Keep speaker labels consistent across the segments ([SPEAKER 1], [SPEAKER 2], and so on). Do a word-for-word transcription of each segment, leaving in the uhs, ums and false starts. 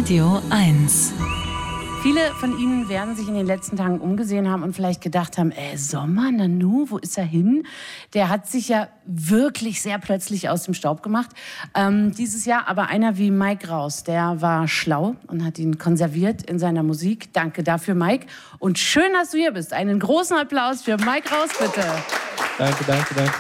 [SPEAKER 1] Radio eins.
[SPEAKER 2] Viele von Ihnen werden sich in den letzten Tagen umgesehen haben und vielleicht gedacht haben, äh, Sommer, Nanu, wo ist er hin? Der hat sich ja wirklich sehr plötzlich aus dem Staub gemacht. Ähm, dieses Jahr aber einer wie Mike Raus, der war schlau und hat ihn konserviert in seiner Musik. Danke dafür, Mike. Und schön, dass du hier bist. Einen großen Applaus für Mike Raus, bitte.
[SPEAKER 3] Danke, danke, danke.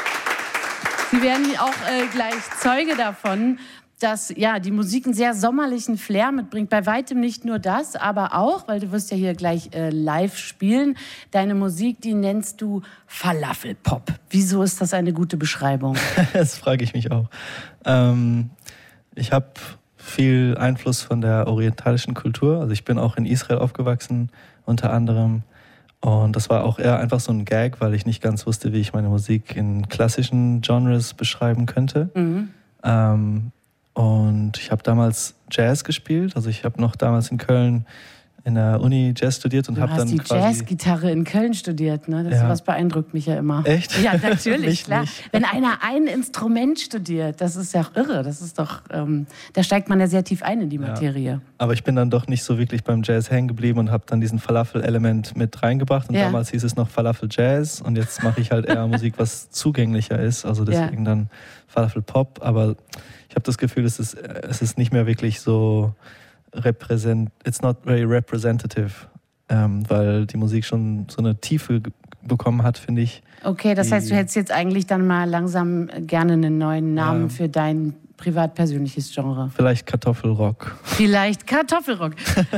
[SPEAKER 2] Sie werden auch äh, gleich Zeuge davon, dass ja, die Musik einen sehr sommerlichen Flair mitbringt. Bei weitem nicht nur das, aber auch, weil du wirst ja hier gleich äh, live spielen, deine Musik, die nennst du Falafelpop. Wieso ist das eine gute Beschreibung?
[SPEAKER 3] Das frage ich mich auch. Ähm, ich habe viel Einfluss von der orientalischen Kultur. Also ich bin auch in Israel aufgewachsen, unter anderem. Und das war auch eher einfach so ein Gag, weil ich nicht ganz wusste, wie ich meine Musik in klassischen Genres beschreiben könnte. Mhm. Ähm, Und ich habe damals Jazz gespielt. Also ich habe noch damals in Köln in der Uni Jazz studiert und habe dann
[SPEAKER 2] die
[SPEAKER 3] quasi...
[SPEAKER 2] Jazzgitarre in Köln studiert, ne? Das
[SPEAKER 3] ja.
[SPEAKER 2] was beeindruckt mich ja immer.
[SPEAKER 3] Echt?
[SPEAKER 2] Ja, natürlich, klar.
[SPEAKER 3] Nicht.
[SPEAKER 2] Wenn einer ein Instrument studiert, das ist ja auch irre. Das ist doch, ähm, da steigt man ja sehr tief ein in die Materie.
[SPEAKER 3] Ja. Aber ich bin dann doch nicht so wirklich beim Jazz hängen geblieben und habe dann diesen Falafel-Element mit reingebracht. Und ja. damals hieß es noch Falafel-Jazz und jetzt mache ich halt eher Musik, was zugänglicher ist. Also deswegen ja. dann Falafel-Pop. Aber ich habe das Gefühl, es ist, es ist nicht mehr wirklich so represent, it's not very representative, ähm, weil die Musik schon so eine Tiefe g- bekommen hat, finde ich.
[SPEAKER 2] Okay, das heißt, du hättest jetzt eigentlich dann mal langsam gerne einen neuen Namen ja. für dein privat-persönliches Genre.
[SPEAKER 3] Vielleicht Kartoffelrock.
[SPEAKER 2] Vielleicht Kartoffelrock.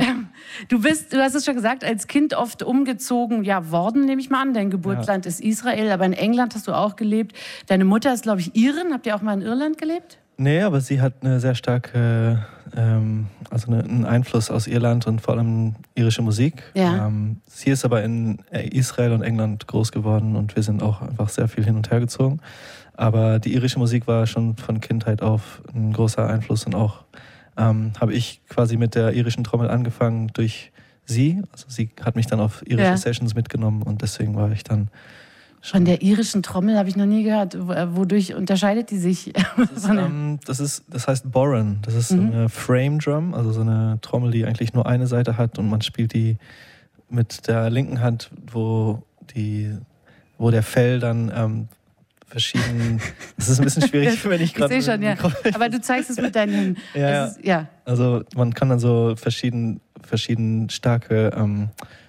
[SPEAKER 2] Du bist, du hast es schon gesagt, als Kind oft umgezogen, ja, worden, nehme ich mal an. Dein Geburtsland ja. ist Israel, aber in England hast du auch gelebt. Deine Mutter ist, glaube ich, Irin. Habt ihr auch mal in Irland gelebt?
[SPEAKER 3] Nee, aber sie hat eine sehr starke, ähm, also eine, einen Einfluss aus Irland und vor allem irische Musik.
[SPEAKER 2] Ja.
[SPEAKER 3] Ähm, sie ist aber in Israel und England groß geworden und wir sind auch einfach sehr viel hin und her gezogen. Aber die irische Musik war schon von Kindheit auf ein großer Einfluss und auch ähm, habe ich quasi mit der irischen Trommel angefangen durch sie. Also sie hat mich dann auf irische ja. Sessions mitgenommen und deswegen war ich dann
[SPEAKER 2] Von der irischen Trommel habe ich noch nie gehört. Wodurch unterscheidet die sich?
[SPEAKER 3] Das, ist, ähm, das, ist, das heißt Boran. Das ist mhm. eine Frame Drum, also so eine Trommel, die eigentlich nur eine Seite hat und man spielt die mit der linken Hand, wo, die, wo der Fell dann ähm, verschieden... Das ist ein bisschen schwierig, wenn ich gerade...
[SPEAKER 2] Ich sehe schon, ja. Aber du zeigst es mit deinen Händen.
[SPEAKER 3] Ja,
[SPEAKER 2] ist, ja.
[SPEAKER 3] Also man kann dann so verschieden, verschieden starke... Ähm,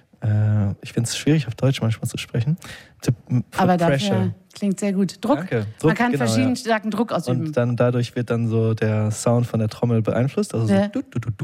[SPEAKER 3] ich finde es schwierig, auf Deutsch manchmal zu sprechen.
[SPEAKER 2] Aber dafür klingt sehr gut. Druck.
[SPEAKER 3] Danke. Druck,
[SPEAKER 2] Man kann
[SPEAKER 3] genau,
[SPEAKER 2] verschieden
[SPEAKER 3] ja.
[SPEAKER 2] starken Druck ausüben.
[SPEAKER 3] Und dann dadurch wird dann so der Sound von der Trommel beeinflusst. Also
[SPEAKER 2] ja.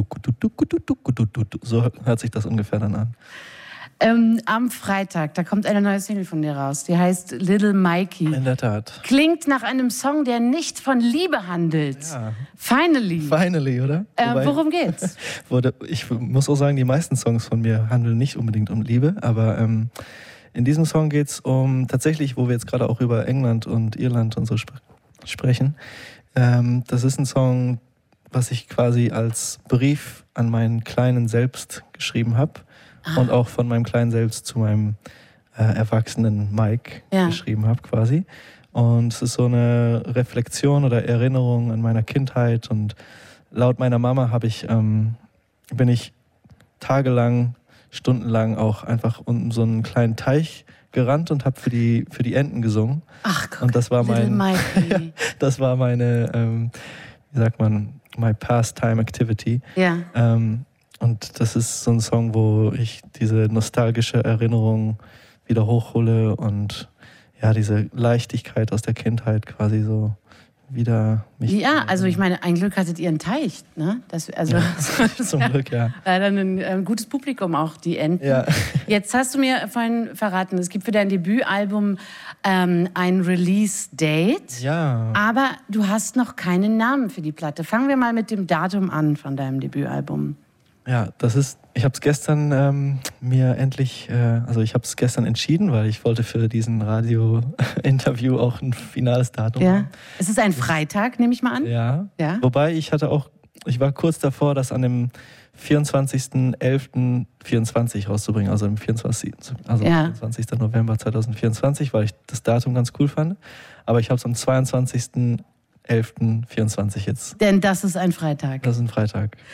[SPEAKER 3] so, so hört sich das ungefähr dann an.
[SPEAKER 2] Ähm, am Freitag, da kommt eine neue Single von dir raus. Die heißt Little Mikey.
[SPEAKER 3] In der Tat.
[SPEAKER 2] Klingt nach einem Song, der nicht von Liebe handelt.
[SPEAKER 3] Ja.
[SPEAKER 2] Finally.
[SPEAKER 3] Finally, oder?
[SPEAKER 2] Äh,
[SPEAKER 3] Wobei,
[SPEAKER 2] worum geht's?
[SPEAKER 3] wurde, ich muss auch sagen, die meisten Songs von mir handeln nicht unbedingt um Liebe, aber ähm, in diesem Song geht's um, tatsächlich, wo wir jetzt gerade auch über England und Irland und so sp- sprechen, ähm, das ist ein Song, was ich quasi als Brief an meinen kleinen Selbst geschrieben habe. Ah. Und auch von meinem kleinen Selbst zu meinem äh, erwachsenen Mike ja. geschrieben habe quasi. Und es ist so eine Reflexion oder Erinnerung an meiner Kindheit. Und laut meiner Mama habe ich, ähm, bin ich tagelang, stundenlang auch einfach um so einen kleinen Teich gerannt und habe für die, für die Enten gesungen.
[SPEAKER 2] Ach, guck,
[SPEAKER 3] und das war mein,
[SPEAKER 2] ja,
[SPEAKER 3] das war meine, ähm, wie sagt man, my pastime activity.
[SPEAKER 2] Ja.
[SPEAKER 3] Ähm, Und das ist so ein Song, wo ich diese nostalgische Erinnerung wieder hochhole und ja, diese Leichtigkeit aus der Kindheit quasi so wieder mich...
[SPEAKER 2] Ja, also ich meine, ein Glück hattet ihr einen Teich, ne? Das, also
[SPEAKER 3] ja, zum Glück, ja.
[SPEAKER 2] Leider ein, ein gutes Publikum auch, die Enten.
[SPEAKER 3] Ja.
[SPEAKER 2] Jetzt hast du mir vorhin verraten, es gibt für dein Debütalbum ähm, ein Release-Date.
[SPEAKER 3] Ja.
[SPEAKER 2] Aber du hast noch keinen Namen für die Platte. Fangen wir mal mit dem Datum an von deinem Debütalbum.
[SPEAKER 3] Ja, das ist, ich habe es gestern ähm, mir endlich, äh, also ich habe es gestern entschieden, weil ich wollte für diesen Radio-Interview auch ein finales Datum
[SPEAKER 2] ja.
[SPEAKER 3] haben.
[SPEAKER 2] Es ist ein Freitag, nehme ich mal an.
[SPEAKER 3] Ja.
[SPEAKER 2] ja,
[SPEAKER 3] wobei ich hatte auch, ich war kurz davor, das an dem vierundzwanzigsten elften vierundzwanzig rauszubringen, also im vierundzwanzigsten Also
[SPEAKER 2] ja.
[SPEAKER 3] vierundzwanzigsten November zweitausendvierundzwanzig, weil ich das Datum ganz cool fand. Aber ich habe es am zweiundzwanzigsten elften vierundzwanzig jetzt.
[SPEAKER 2] Denn das ist ein Freitag.
[SPEAKER 3] Das ist ein Freitag.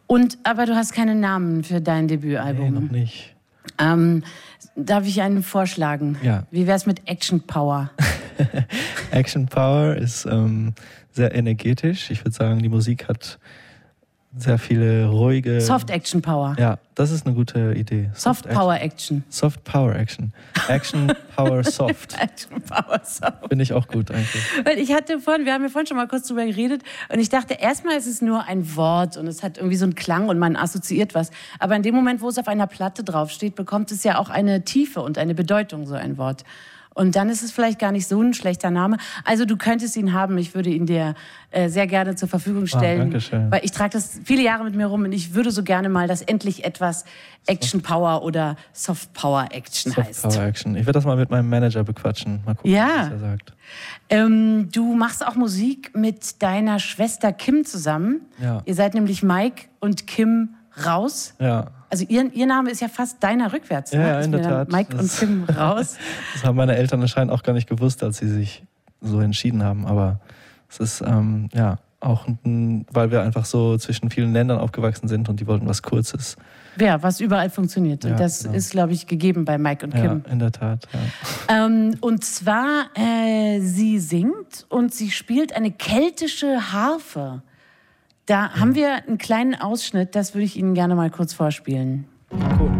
[SPEAKER 2] Und, aber du hast keinen Namen für dein Debütalbum.
[SPEAKER 3] Nee, noch nicht.
[SPEAKER 2] Ähm, darf ich einen vorschlagen?
[SPEAKER 3] Ja.
[SPEAKER 2] Wie wär's mit Action Power?
[SPEAKER 3] Action Power ist ähm, sehr energetisch. Ich würde sagen, die Musik hat sehr viele ruhige...
[SPEAKER 2] Soft Action Power.
[SPEAKER 3] Ja, das ist eine gute Idee.
[SPEAKER 2] Soft, Soft Power Action.
[SPEAKER 3] Soft Power Action. Action Power Soft.
[SPEAKER 2] Action Power Soft.
[SPEAKER 3] Finde ich auch gut eigentlich.
[SPEAKER 2] Weil ich hatte vorhin, wir haben ja vorhin schon mal kurz drüber geredet und ich dachte, erstmal ist es nur ein Wort und es hat irgendwie so einen Klang und man assoziiert was. Aber in dem Moment, wo es auf einer Platte draufsteht, bekommt es ja auch eine Tiefe und eine Bedeutung, so ein Wort. Und dann ist es vielleicht gar nicht so ein schlechter Name. Also du könntest ihn haben. Ich würde ihn dir äh, sehr gerne zur Verfügung stellen.
[SPEAKER 3] Ah, danke schön.
[SPEAKER 2] Weil ich trage das viele Jahre mit mir rum und ich würde so gerne mal, dass endlich etwas Action Power oder Soft Power Action
[SPEAKER 3] Soft
[SPEAKER 2] heißt.
[SPEAKER 3] Power Action. Ich werde das mal mit meinem Manager bequatschen. Mal gucken,
[SPEAKER 2] ja.
[SPEAKER 3] was er sagt.
[SPEAKER 2] Ähm, du machst auch Musik mit deiner Schwester Kim zusammen.
[SPEAKER 3] Ja.
[SPEAKER 2] Ihr seid nämlich Mike und Kim Raus.
[SPEAKER 3] Ja.
[SPEAKER 2] Also ihr, ihr Name ist ja fast deiner rückwärts.
[SPEAKER 3] Ja,
[SPEAKER 2] ne?
[SPEAKER 3] ja, in der Tat.
[SPEAKER 2] Mike
[SPEAKER 3] das,
[SPEAKER 2] und Kim Raus.
[SPEAKER 3] Das haben meine Eltern anscheinend auch gar nicht gewusst, als sie sich so entschieden haben. Aber es ist ähm, ja auch, ein, weil wir einfach so zwischen vielen Ländern aufgewachsen sind und die wollten was Kurzes.
[SPEAKER 2] Ja, was überall funktioniert. Und
[SPEAKER 3] ja,
[SPEAKER 2] das genau. ist, glaube ich, gegeben bei Mike und Kim.
[SPEAKER 3] Ja, in der Tat. Ja.
[SPEAKER 2] Ähm, und zwar, äh, sie singt und sie spielt eine keltische Harfe. Da ja. haben wir einen kleinen Ausschnitt, das würde ich Ihnen gerne mal kurz vorspielen.
[SPEAKER 3] Cool.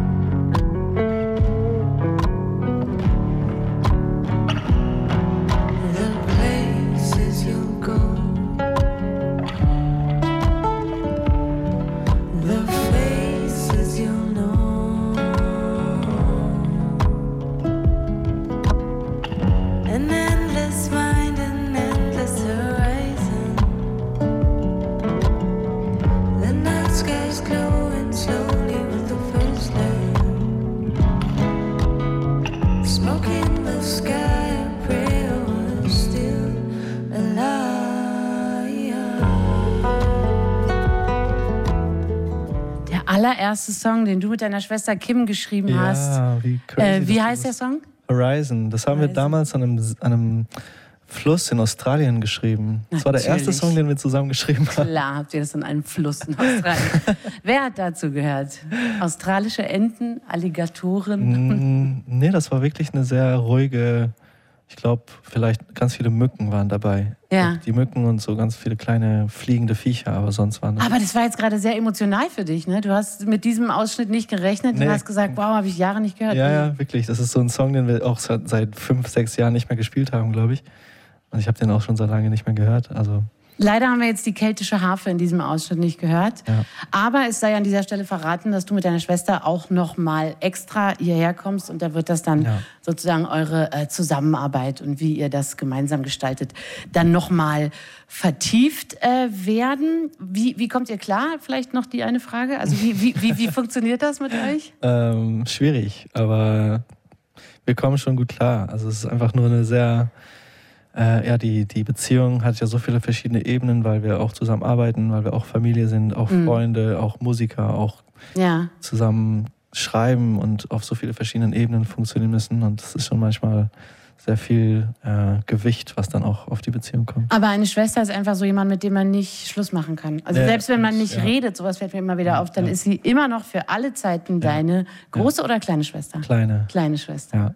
[SPEAKER 2] allererste Song, den du mit deiner Schwester Kim geschrieben
[SPEAKER 3] ja,
[SPEAKER 2] hast.
[SPEAKER 3] Wie, crazy,
[SPEAKER 2] äh, wie heißt der Song?
[SPEAKER 3] Horizon. Das haben Horizon. wir damals an einem, an einem Fluss in Australien geschrieben. Das Natürlich. war der erste Song, den wir zusammen geschrieben haben.
[SPEAKER 2] Klar, habt ihr das an einem Fluss in Australien. Wer hat dazu gehört? Australische Enten, Alligatoren?
[SPEAKER 3] Mm, nee, das war wirklich eine sehr ruhige... Ich glaube, vielleicht ganz viele Mücken waren dabei.
[SPEAKER 2] Ja.
[SPEAKER 3] Die Mücken und so ganz viele kleine fliegende Viecher, aber sonst waren das...
[SPEAKER 2] Aber das war jetzt gerade sehr emotional für dich, ne? Du hast mit diesem Ausschnitt nicht gerechnet nee. und hast gesagt, wow, habe ich Jahre nicht gehört.
[SPEAKER 3] Ja, ja, wirklich. Das ist so ein Song, den wir auch seit fünf, sechs Jahren nicht mehr gespielt haben, glaube ich. Und ich habe den auch schon so lange nicht mehr gehört, also...
[SPEAKER 2] Leider haben wir jetzt die keltische Harfe in diesem Ausschnitt nicht gehört.
[SPEAKER 3] Ja.
[SPEAKER 2] Aber es sei an dieser Stelle verraten, dass du mit deiner Schwester auch noch mal extra hierher kommst und da wird das dann ja. sozusagen eure äh, Zusammenarbeit und wie ihr das gemeinsam gestaltet, dann noch mal vertieft äh, werden. Wie, wie kommt ihr klar? Vielleicht noch die eine Frage. Also wie, wie, wie, wie funktioniert das mit euch?
[SPEAKER 3] Ähm, schwierig, aber wir kommen schon gut klar. Also es ist einfach nur eine sehr... Äh, ja, die, die Beziehung hat ja so viele verschiedene Ebenen, weil wir auch zusammen arbeiten, weil wir auch Familie sind, auch mhm. Freunde, auch Musiker, auch
[SPEAKER 2] ja.
[SPEAKER 3] zusammen schreiben und auf so viele verschiedenen Ebenen funktionieren müssen. Und das ist schon manchmal sehr viel äh, Gewicht, was dann auch auf die Beziehung kommt.
[SPEAKER 2] Aber eine Schwester ist einfach so jemand, mit dem man nicht Schluss machen kann. Also ja, selbst wenn man nicht ja. redet, sowas fällt mir immer wieder ja, auf, dann ja. ist sie immer noch für alle Zeiten ja. deine große ja. oder kleine Schwester?
[SPEAKER 3] Kleine.
[SPEAKER 2] Kleine Schwester.
[SPEAKER 3] Ja.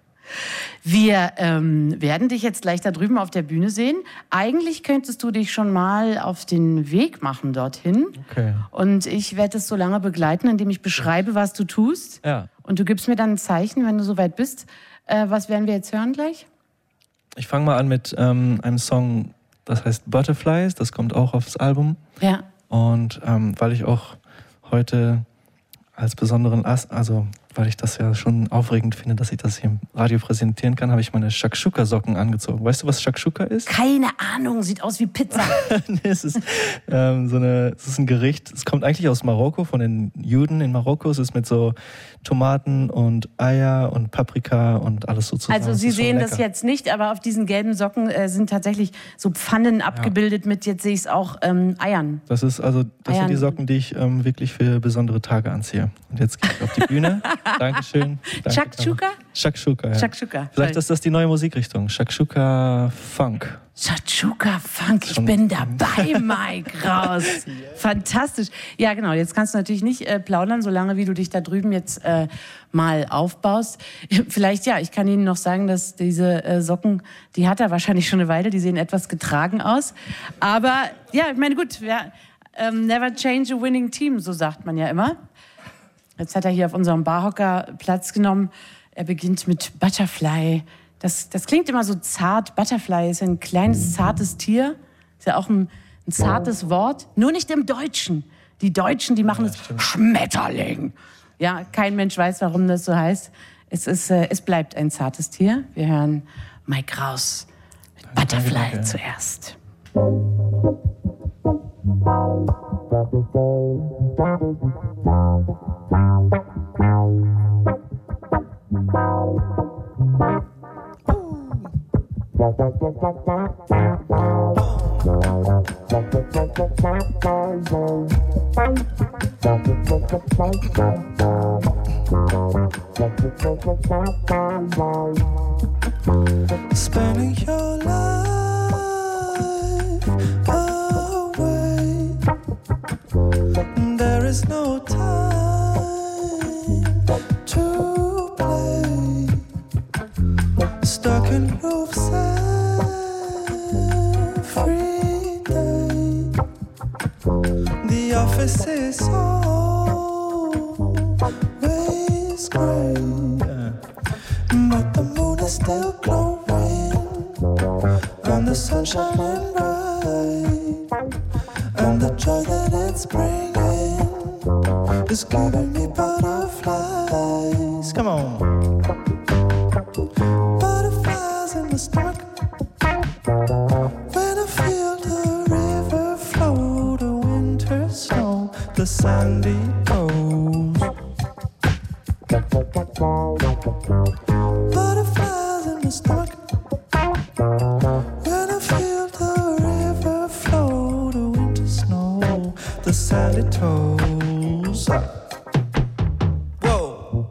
[SPEAKER 2] Wir ähm, werden dich jetzt gleich da drüben auf der Bühne sehen. Eigentlich könntest du dich schon mal auf den Weg machen dorthin.
[SPEAKER 3] Okay.
[SPEAKER 2] Und ich werde es so lange begleiten, indem ich beschreibe, was du tust.
[SPEAKER 3] Ja.
[SPEAKER 2] Und du gibst mir dann ein Zeichen, wenn du soweit bist. Äh, was werden wir jetzt hören gleich?
[SPEAKER 3] Ich fange mal an mit ähm, einem Song, das heißt Butterflies. Das kommt auch aufs Album.
[SPEAKER 2] Ja.
[SPEAKER 3] Und ähm, weil ich auch heute als besonderen Ast, also weil ich das ja schon aufregend finde, dass ich das hier im Radio präsentieren kann, habe ich meine Shakshuka-Socken angezogen. Weißt du, was Shakshuka ist?
[SPEAKER 2] Keine Ahnung, sieht aus wie Pizza.
[SPEAKER 3] nee, es ist, ähm, so eine, es ist ein Gericht, es kommt eigentlich aus Marokko, von den Juden in Marokko. Es ist mit so Tomaten und Eier und Paprika und alles so zusammen.
[SPEAKER 2] Also Sie sehen das jetzt nicht, aber auf diesen gelben Socken äh, sind tatsächlich so Pfannen abgebildet ja. mit, jetzt sehe ich es auch, ähm, Eiern.
[SPEAKER 3] Das ist also, das Eiern. sind die Socken, die ich ähm, wirklich für besondere Tage anziehe. Und jetzt gehe ich auf die Bühne. Dankeschön. Danke,
[SPEAKER 2] Shakshuka?
[SPEAKER 3] Shakshuka, ja.
[SPEAKER 2] Shakshuka.
[SPEAKER 3] Vielleicht ist das die neue Musikrichtung. Shakshuka Funk.
[SPEAKER 2] Shakshuka Funk, ich bin dabei, Mike Raus. Fantastisch. Ja, genau, jetzt kannst du natürlich nicht äh, plaudern, solange wie du dich da drüben jetzt äh, mal aufbaust. Vielleicht, ja, ich kann Ihnen noch sagen, dass diese äh, Socken, die hat er wahrscheinlich schon eine Weile, die sehen etwas getragen aus. Aber, ja, ich meine, gut, ja, ähm, never change a winning team, so sagt man ja immer. Jetzt hat er hier auf unserem Barhocker Platz genommen. Er beginnt mit Butterfly. Das, das klingt immer so zart. Butterfly ist ein kleines, zartes Tier. Ist ja auch ein, ein zartes Wort. Nur nicht im Deutschen. Die Deutschen, die machen es ja, Schmetterling. Ja, kein Mensch weiß, warum das so heißt. Es, ist, äh, es bleibt ein zartes Tier. Wir hören Mike Raus mit Butterfly danke, danke. Zuerst.
[SPEAKER 1] Spending your life away, there is no time to play. Stuck in roofs every day. The office is always gray, but the moon is still glowing, and the sun shining bright, and the joy that it's bringing is giving me butterflies. Come on. Butterflies in the stomach. When I feel the river flow, the winter snow, the sandy coast. Butterflies in the stomach. When I feel the river flow, the winter snow, the sandy toes. Whoa.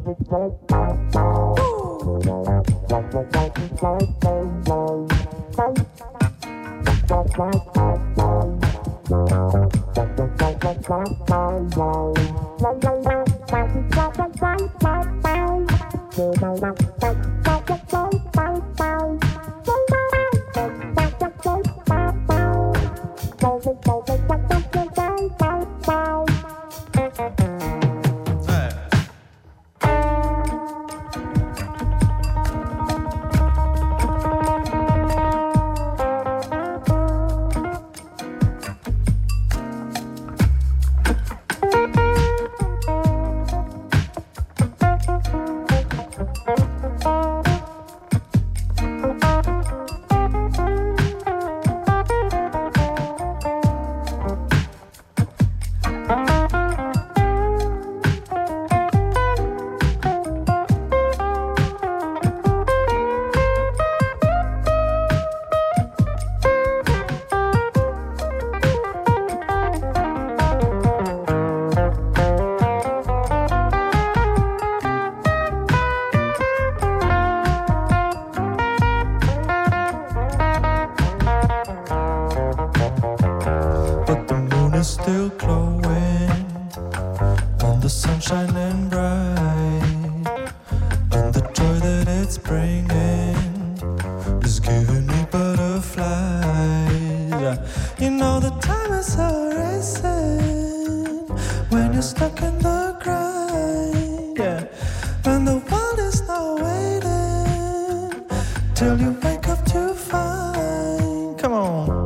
[SPEAKER 1] Still glowing, and the sun shining bright, and the joy that it's bringing is giving me butterflies. You know the time is a racing when you're stuck in the grind, yeah. And the world is not waiting till you wake up to find. Come on.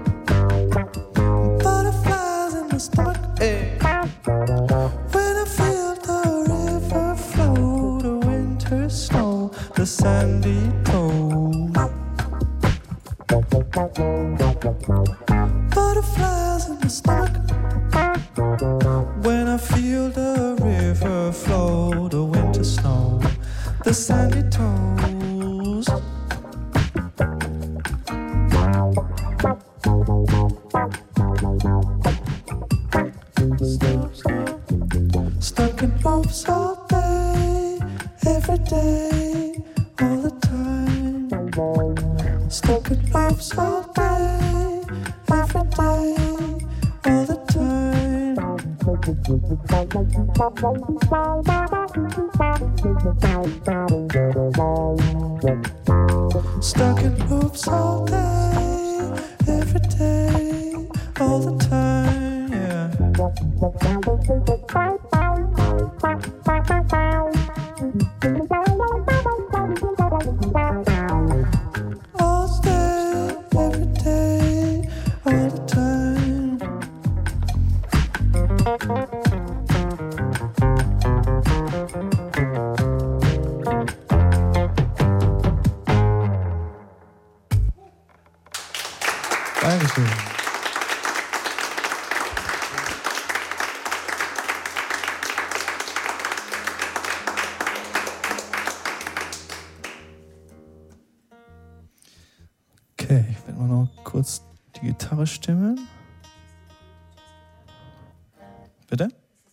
[SPEAKER 1] Stomach, eh. When I feel the river flow, the winter snow, the sandy toes. Butterflies in the stomach. When I feel the river flow, the winter snow, the sandy toes. Stop, stop. Stuck in ropes all day. day, all the time. Stuck in loops all day, every day, all the time. Stuck in loops all day, every day, all the time, yeah. All day, every day, all the time.
[SPEAKER 3] Dankeschön. Okay, ich werde mal noch kurz die Gitarre stimmen. Bitte?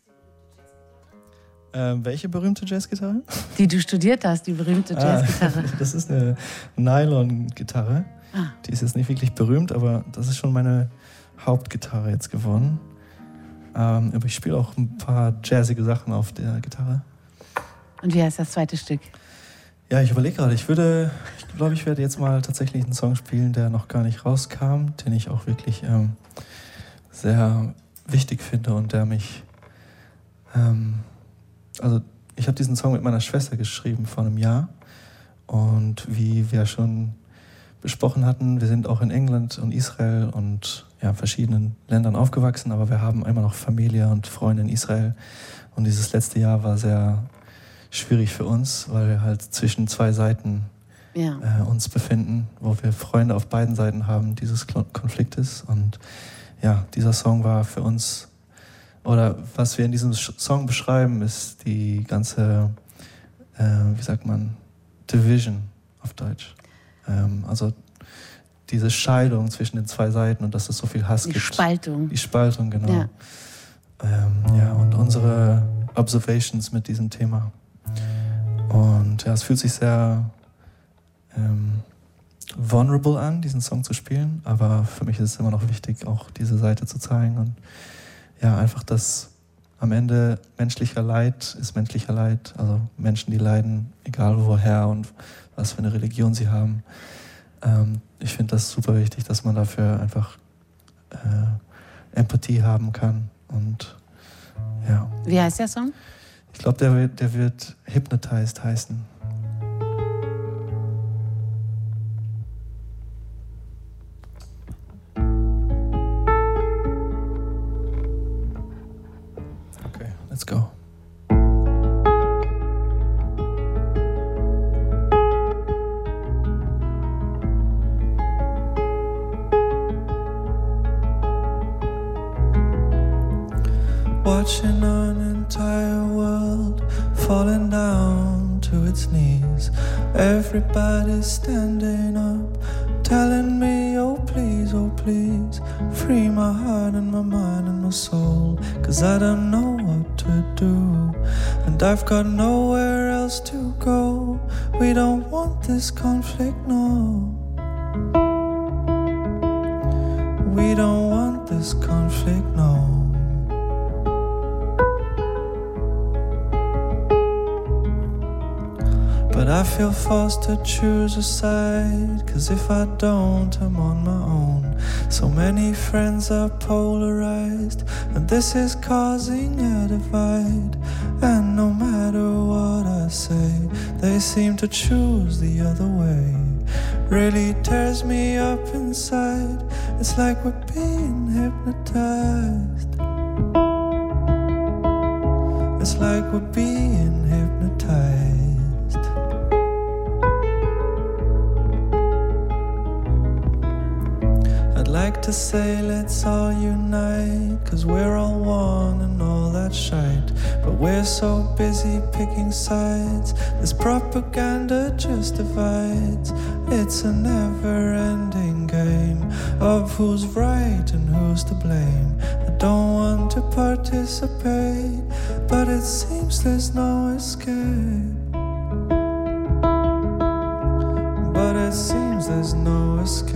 [SPEAKER 3] Ähm, welche berühmte Jazzgitarre?
[SPEAKER 2] Die du studiert hast, die berühmte Jazzgitarre.
[SPEAKER 3] Ah, das ist eine Nylon-Gitarre. Ah. Die ist jetzt nicht wirklich berühmt, aber das ist schon meine Hauptgitarre jetzt geworden. Ähm, aber ich spiele auch ein paar jazzige Sachen auf der Gitarre.
[SPEAKER 2] Und wie heißt das zweite Stück?
[SPEAKER 3] Ja, ich überlege gerade. Ich würde, ich glaube, ich werde jetzt mal tatsächlich einen Song spielen, der noch gar nicht rauskam, den ich auch wirklich ähm, sehr wichtig finde und der mich, ähm, also ich habe diesen Song mit meiner Schwester geschrieben vor einem Jahr und wie wir schon besprochen hatten, wir sind auch in England und Israel und ja, verschiedenen Ländern aufgewachsen, aber wir haben immer noch Familie und Freunde in Israel und dieses letzte Jahr war sehr schwierig für uns, weil wir halt zwischen zwei Seiten ja. äh, uns befinden, wo wir Freunde auf beiden Seiten haben dieses Konfliktes und ja, dieser Song war für uns, oder was wir in diesem Song beschreiben, ist die ganze, äh, wie sagt man, Division auf Deutsch. Ähm, also diese Scheidung zwischen den zwei Seiten und dass es so viel Hass
[SPEAKER 2] die
[SPEAKER 3] gibt.
[SPEAKER 2] Die Spaltung.
[SPEAKER 3] Die Spaltung, genau.
[SPEAKER 2] Ja.
[SPEAKER 3] Ähm, ja, und unsere Observations mit diesem Thema. Und ja, es fühlt sich sehr ähm, vulnerable an, diesen Song zu spielen, aber für mich ist es immer noch wichtig, auch diese Seite zu zeigen und ja, einfach, dass am Ende menschlicher Leid ist menschlicher Leid, also Menschen, die leiden, egal woher und was für eine Religion sie haben. Ähm, ich finde das super wichtig, dass man dafür einfach äh, Empathie haben kann und ja.
[SPEAKER 2] Wie heißt der Song?
[SPEAKER 3] Ich glaube, der wird, der wird Hypnotized heißen. Okay, let's go.
[SPEAKER 1] Watching an entire world falling down to its knees. Everybody's standing up, telling me, oh please, oh please, free my heart and my mind and my soul, 'cause I don't know what to do, and I've got nowhere else to go. We don't want this conflict, no. We don't want this conflict, no. But I feel forced to choose a side, 'cause if I don't, I'm on my own. So many friends are polarized, and this is causing a divide. And no matter what I say, they seem to choose the other way. Really tears me up inside. It's like we're being hypnotized. It's like we're being hypnotized. Like to say let's all unite, 'cause we're all one and all that shite. But we're so busy picking sides, this propaganda just divides. It's a never-ending game of who's right and who's to blame. I don't want to participate, but it seems there's no escape. there's no escape.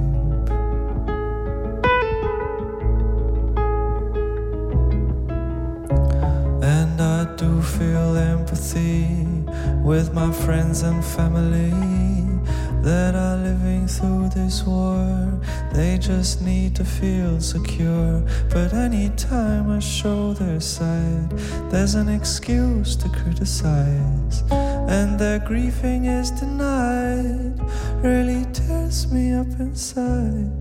[SPEAKER 1] And I do feel empathy with my friends and family that are living through this war. They just need to feel secure. But anytime I show their side, there's an excuse to criticize, and their grieving is denied. Really tears me up inside.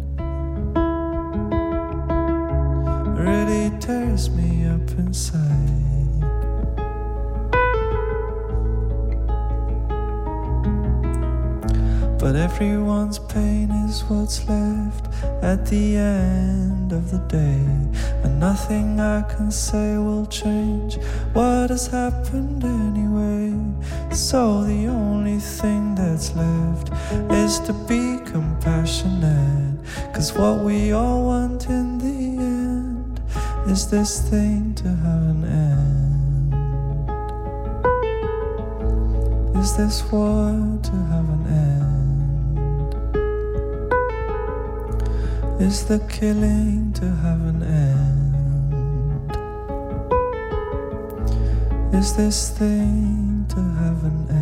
[SPEAKER 1] Really tears me up inside. But everyone's pain is what's left at the end of the day, and nothing I can say will change what has happened anyway. So the only thing that's left is to be compassionate, 'cause what we all want in the end is this thing to have an end. Is this war to have an end? Is the killing to have an end? Is this thing to have an end?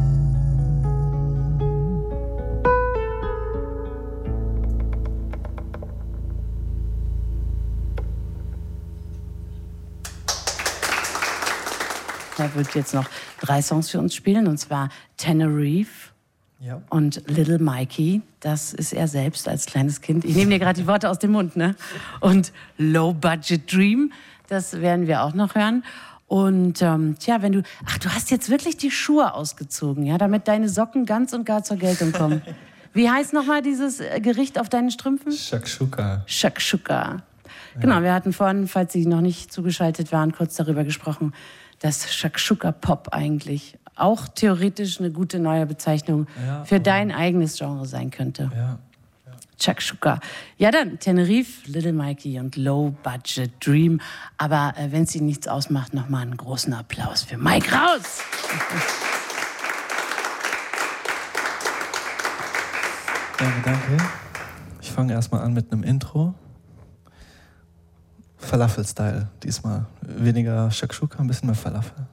[SPEAKER 2] Er wird jetzt noch drei Songs für uns spielen, und zwar Tenerife.
[SPEAKER 3] Ja.
[SPEAKER 2] Und Little Mikey, das ist er selbst als kleines Kind. Ich nehme dir gerade die Worte aus dem Mund, ne? Und Low Budget Dream, das werden wir auch noch hören. Und ähm, tja, wenn du, ach, du hast jetzt wirklich die Schuhe ausgezogen, ja, damit deine Socken ganz und gar zur Geltung kommen. Wie heißt nochmal dieses Gericht auf deinen Strümpfen?
[SPEAKER 3] Shakshuka.
[SPEAKER 2] Shakshuka. Genau, wir hatten vorhin, falls Sie noch nicht zugeschaltet waren, kurz darüber gesprochen, dass Shakshuka Pop eigentlich auch theoretisch eine gute neue Bezeichnung
[SPEAKER 3] ja,
[SPEAKER 2] für dein eigenes Genre sein könnte.
[SPEAKER 3] Ja. Ja.
[SPEAKER 2] Shakshuka. Ja, dann Tenerife, Little Mikey und Low Budget Dream. Aber äh, wenn es Ihnen nichts ausmacht, nochmal einen großen Applaus für Mike Raus.
[SPEAKER 3] Danke, danke. Ich fange erstmal an mit einem Intro. Falafel-Style diesmal. Weniger Shakshuka, ein bisschen mehr Falafel.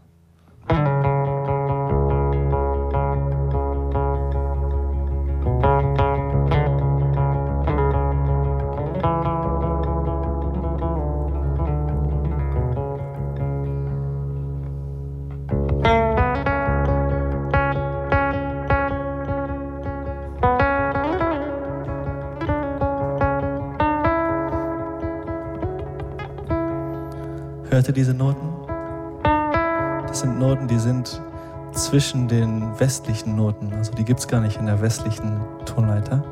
[SPEAKER 3] Hört ihr diese Noten? Das sind Noten, die sind zwischen den westlichen Noten. Also die gibt es gar nicht in der westlichen Tonleiter.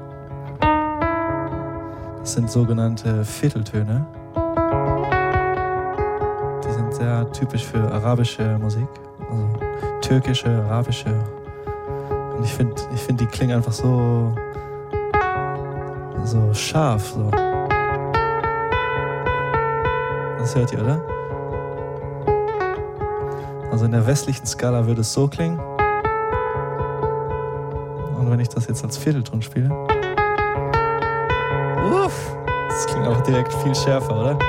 [SPEAKER 3] Das sind sogenannte Vierteltöne. Die sind sehr typisch für arabische Musik. Also türkische, arabische. Und ich finde, ich find, die klingen einfach so, so scharf. So. Das hört ihr, oder? Also in der westlichen Skala würde es so klingen. Und wenn ich das jetzt als Viertelton spiele, uff, das klingt auch direkt viel schärfer, oder?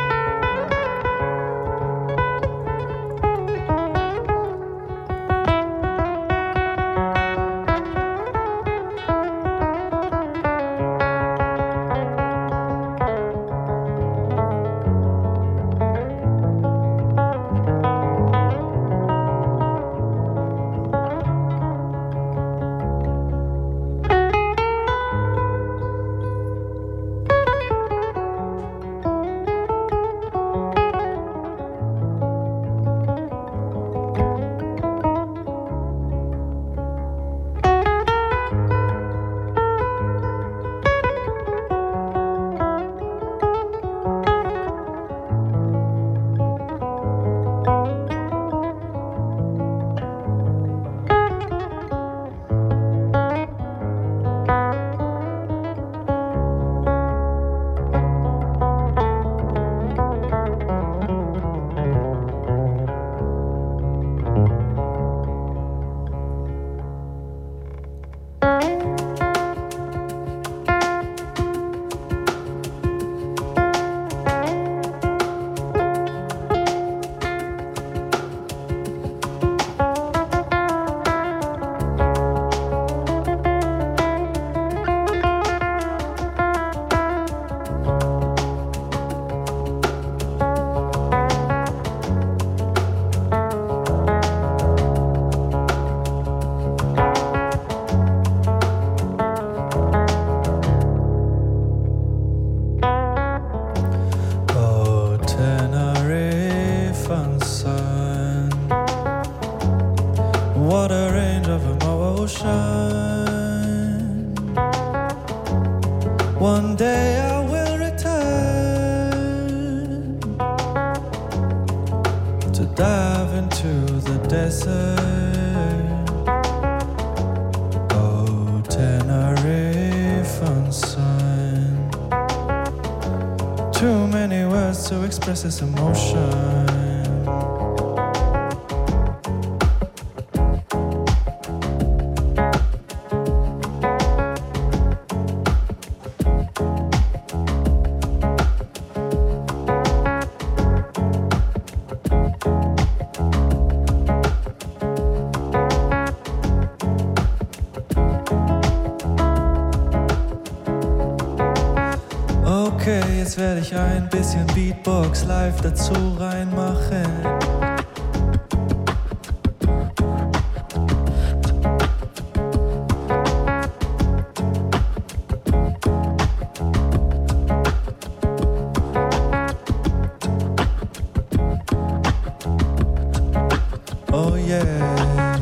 [SPEAKER 1] to dive into the desert. Oh, Tenerife and sun. Too many words to express this emotion. Jetzt werde ich ein bisschen Beatbox live dazu reinmachen. Oh yeah.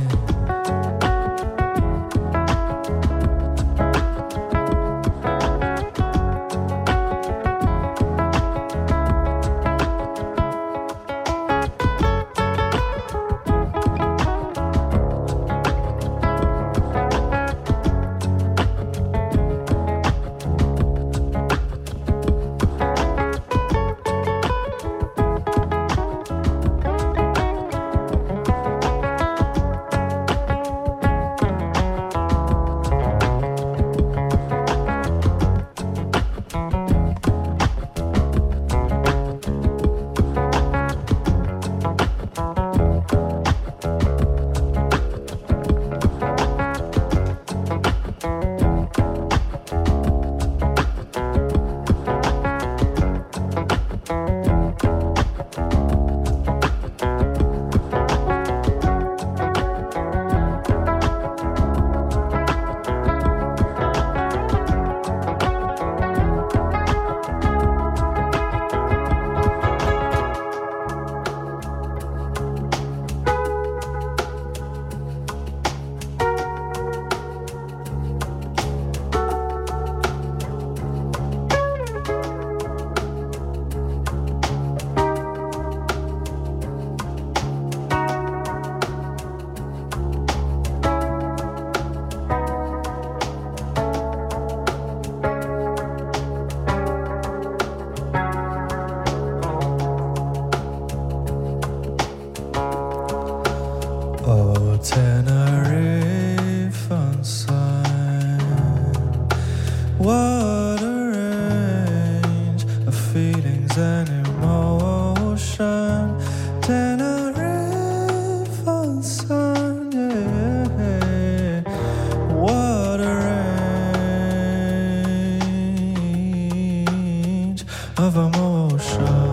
[SPEAKER 1] Tenerife and sun. What a range of feelings and emotion. Tenerife and sun, yeah. What a range of emotion.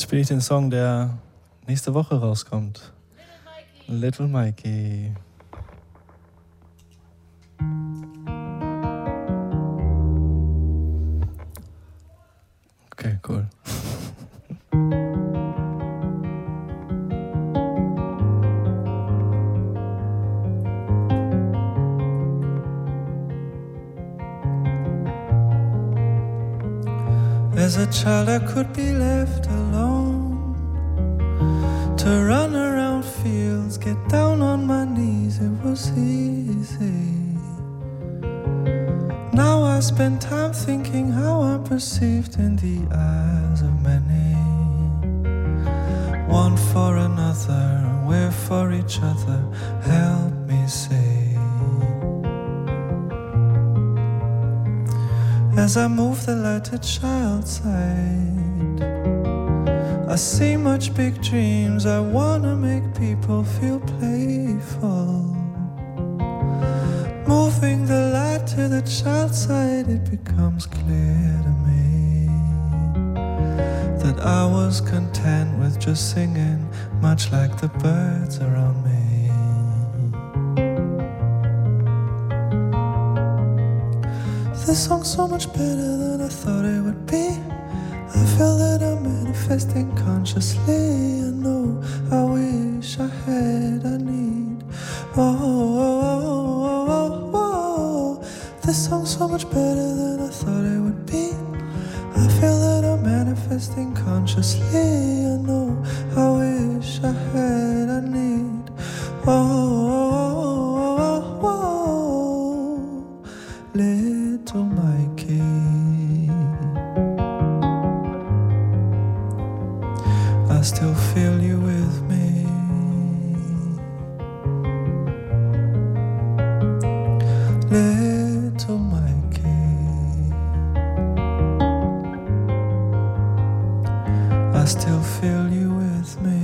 [SPEAKER 3] spiele ich den Song, der nächste Woche rauskommt. Little Mikey. Okay, cool.
[SPEAKER 1] As a child I could be left alone to run around fields, get down on my knees, it was easy. Now I spend time thinking how I'm perceived in the eyes of many. One for another, we're for each other, help me see. As I move the lighted child's side, I see much big dreams, I wanna make people feel playful. Moving the light to the child's side, it becomes clear to me that I was content with just singing, much like the birds around me. This song's so much better than I thought it would be. I feel that I'm manifesting consciously. I know, I wish I had, I need. Oh, oh, oh, oh, oh. This song's so much better than I thought it would be. I feel that I'm manifesting consciously. I know, I wish I had, I need. Oh, oh, oh, oh, oh. Little Mikey, I still feel you with me. Little Mikey, I still feel you with me.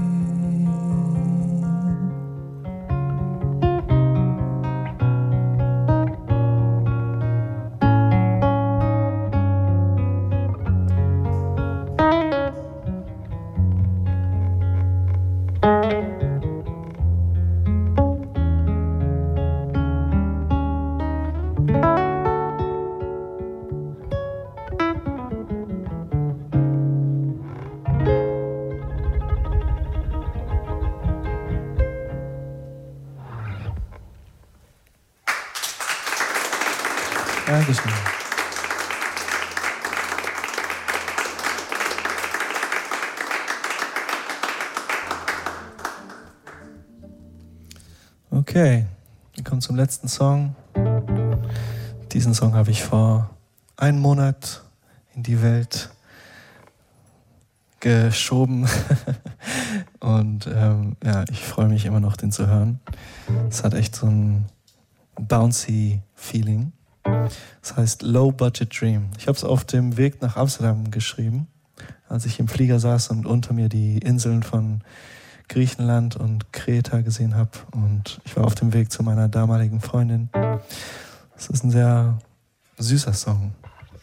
[SPEAKER 3] Dankeschön. Okay, wir kommen zum letzten Song. Diesen Song habe ich vor einem Monat in die Welt geschoben und ähm, ja, ich freue mich immer noch, den zu hören. Es hat echt so ein bouncy Feeling. Das heißt Low Budget Dream. Ich habe es auf dem Weg nach Amsterdam geschrieben, als ich im Flieger saß und unter mir die Inseln von Griechenland und Kreta gesehen habe. Und ich war auf dem Weg zu meiner damaligen Freundin. Es ist ein sehr süßer Song.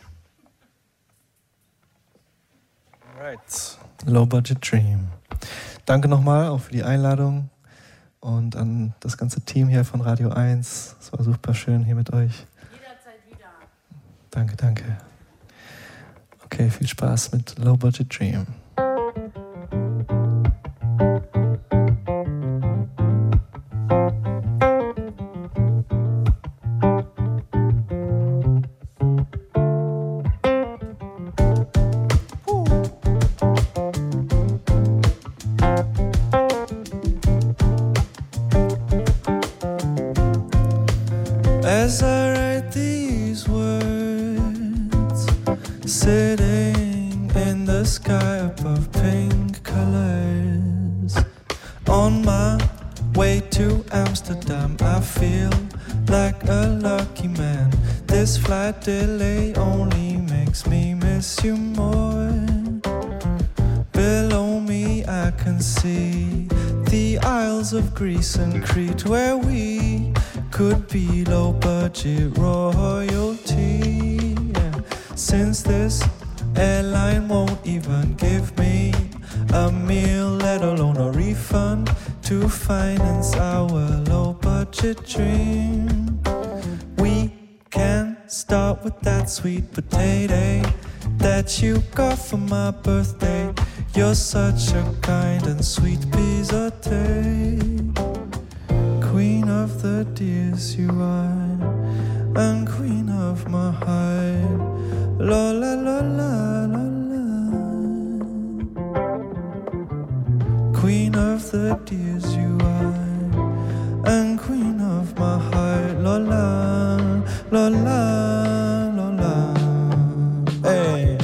[SPEAKER 3] Right. Low Budget Dream. Danke nochmal auch für die Einladung und an das ganze Team hier von Radio eins. Es war super schön hier mit euch. Danke, danke. Okay, viel Spaß mit Low Budget Dream.
[SPEAKER 1] As I write these words, sitting in the sky above pink colors, on my way to Amsterdam, I feel like a lucky man. This flight delay only makes me miss you more. Below me I can see the Isles of Greece and Crete, where we could be low budget royalty, yeah. Since this airline won't even give me a meal, let alone a refund to finance our low-budget dream. We can start with that sweet potato that you got for my birthday. You're such a kind and sweet piece of tea. Queen of the dears you are, and queen of my heart. La la la la la la. Queen of the dears you are, and queen of my heart. La la la la la la. Hey.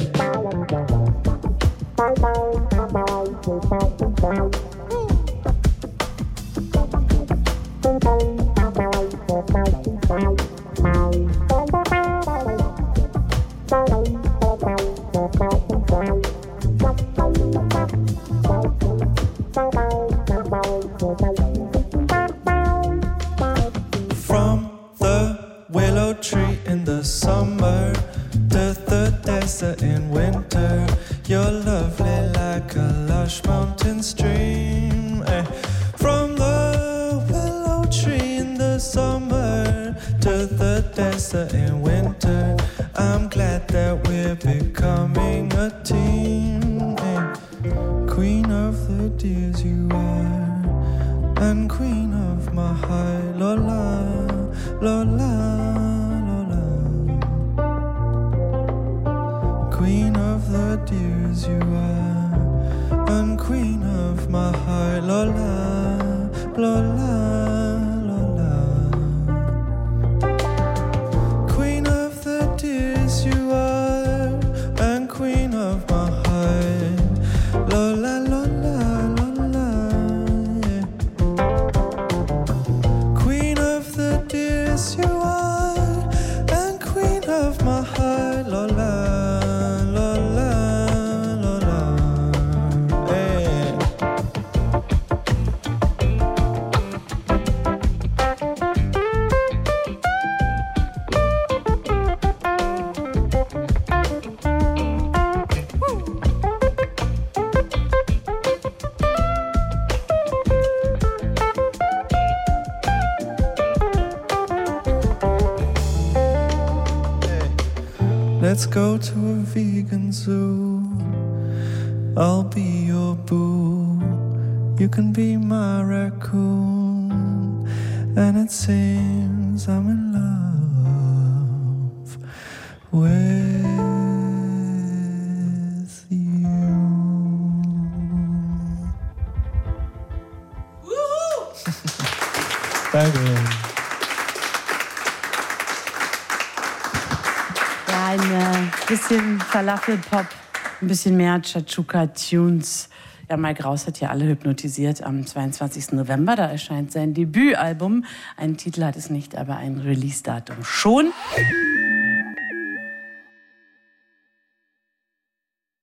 [SPEAKER 1] From the willow tree in the summer to the desert in winter, you're lovely like a lush mountain stream. Eh. From the willow tree in the summer to the desert in winter, I'm glad that we're becoming a team. Eh. Queen of the dears you are, and queen of my heart. Lola, Lola, Lola. Queen of the dears you are, and queen of my heart. Lola, Lola, Lola. Queen of the dears you are, and queen of my heart. Lola, Lola, Lola, yeah. Queen of the dears you are, and queen of my heart. Lola, Lola, Lola, hey. Let's go to a vegan zoo. I'll be your boo. You can be my raccoon. And it seems I'm in love with you. Danke.
[SPEAKER 2] Ein äh, bisschen Falafel-Pop, ein bisschen mehr Chachuca-Tunes. Ja, Mike Raus hat ja alle hypnotisiert am zweiundzwanzigsten November. Da erscheint sein Debütalbum. Einen Titel hat es nicht, aber ein Release-Datum schon.